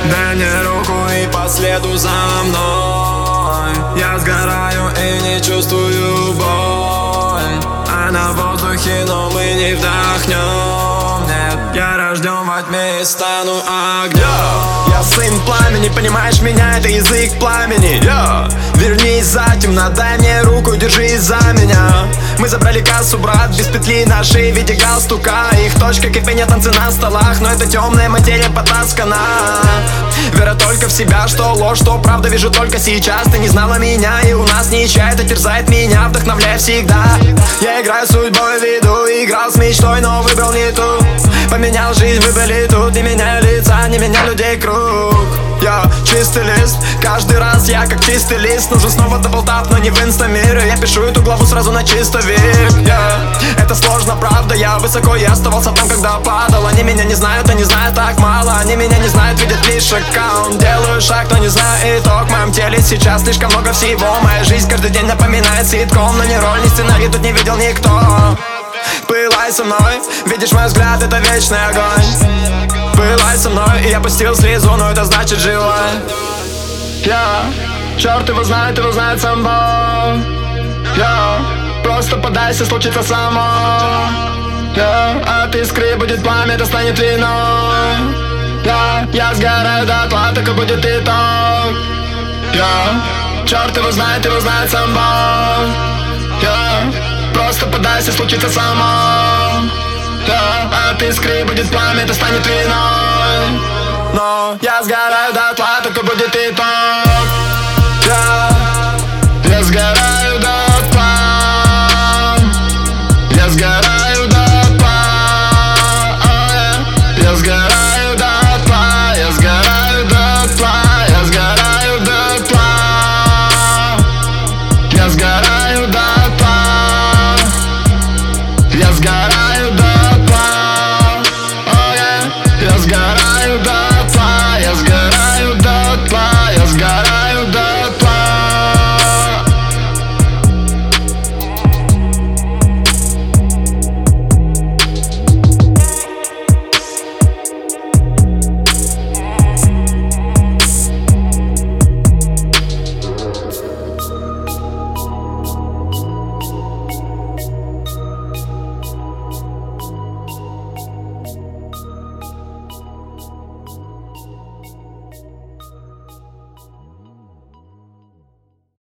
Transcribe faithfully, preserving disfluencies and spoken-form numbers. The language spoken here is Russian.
Дай мне руку и по следу за мной. Я сгораю и не чувствую боль. На воздухе, но мы не вдохнем. Нет, я рожден во тьме и стану огнем. Я сын пламени, понимаешь меня, это язык пламени. Йо! Вернись затем, дай мне руку, держись за меня. Мы забрали кассу, брат, без петли на шее в виде галстука. Их точка кипения, танцы на столах, но это темная материя потаскана. Вера только в себя, что ложь, что правда, вижу только сейчас. Ты не знала меня, и у нас ничья, это терзает меня, вдохновляя всегда. Я играю судьбой, веду, играл с мечтой, но выбрал не ту. Поменял жизнь, выбрали тут. Не меняю лица, не меняю людей круг. Я чистый лист, каждый раз я как чистый лист. Нужен снова даблтап, но не в инстамире. Я пишу эту главу сразу на чистовик. yeah. Это сложно, правда, я высоко, я оставался там, когда падал. Они меня не знают, они знают так мало. Они меня не знают, видят лишь аккаунт. Делаю шаг, но не знаю итог. В моем теле сейчас слишком много всего. Моя жизнь каждый день напоминает ситком. Но ни роль, ни сценарий тут не видел никто. Пылай со мной, видишь мой взгляд, это вечный огонь. Пылай со мной, и я пустил слезу, но это значит живой. Я, черт его знает, его знает сам Бог. Я, просто подайся, случится само. Я, от искры будет пламя, это станет виной. Я, я сгораю дотла, так и будет итог. Я, черт его знает, его знает сам Бог. Я, просто подайся, случится само. Да, от искры будет пламя, это станет виной. Но я сгораю.